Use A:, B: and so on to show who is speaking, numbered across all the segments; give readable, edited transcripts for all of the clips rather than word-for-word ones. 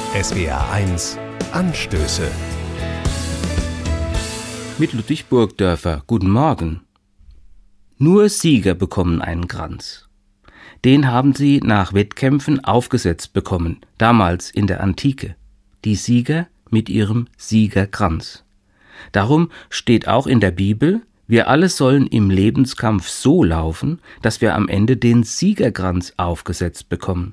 A: SWR1 Anstöße.
B: Mit Ludwig Burgdörfer, guten Morgen. Nur Sieger bekommen einen Kranz. Den haben sie nach Wettkämpfen aufgesetzt bekommen, damals in der Antike. Die Sieger mit ihrem Siegerkranz. Darum steht auch in der Bibel, wir alle sollen im Lebenskampf so laufen, dass wir am Ende den Siegerkranz aufgesetzt bekommen.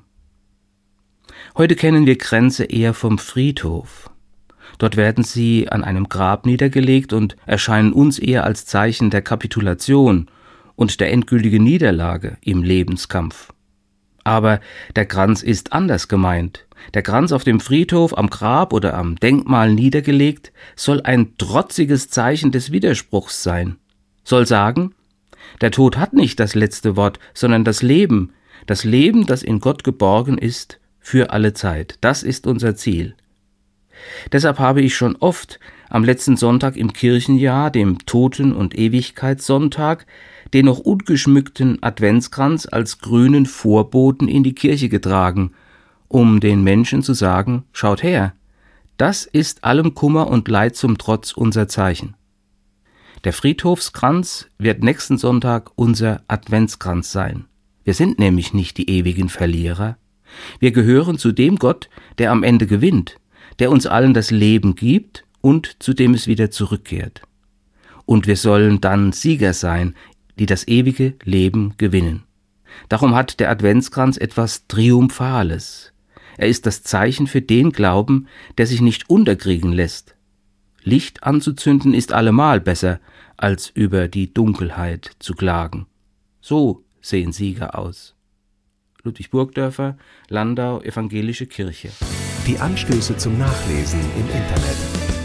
B: Heute kennen wir Kränze eher vom Friedhof. Dort werden sie an einem Grab niedergelegt und erscheinen uns eher als Zeichen der Kapitulation und der endgültigen Niederlage im Lebenskampf. Aber der Kranz ist anders gemeint. Der Kranz auf dem Friedhof, am Grab oder am Denkmal niedergelegt, soll ein trotziges Zeichen des Widerspruchs sein. Soll sagen, der Tod hat nicht das letzte Wort, sondern das Leben, das in Gott geborgen ist, für alle Zeit. Das ist unser Ziel. Deshalb habe ich schon oft am letzten Sonntag im Kirchenjahr, dem Toten- und Ewigkeitssonntag, den noch ungeschmückten Adventskranz als grünen Vorboten in die Kirche getragen, um den Menschen zu sagen, schaut her, das ist allem Kummer und Leid zum Trotz unser Zeichen. Der Friedhofskranz wird nächsten Sonntag unser Adventskranz sein. Wir sind nämlich nicht die ewigen Verlierer. Wir gehören zu dem Gott, der am Ende gewinnt, der uns allen das Leben gibt und zu dem es wieder zurückkehrt. Und wir sollen dann Sieger sein, die das ewige Leben gewinnen. Darum hat der Adventskranz etwas Triumphales. Er ist das Zeichen für den Glauben, der sich nicht unterkriegen lässt. Licht anzuzünden ist allemal besser, als über die Dunkelheit zu klagen. So sehen Sieger aus. Ludwig Burgdörfer, Landau, Evangelische Kirche.
A: Die Anstöße zum Nachlesen im Internet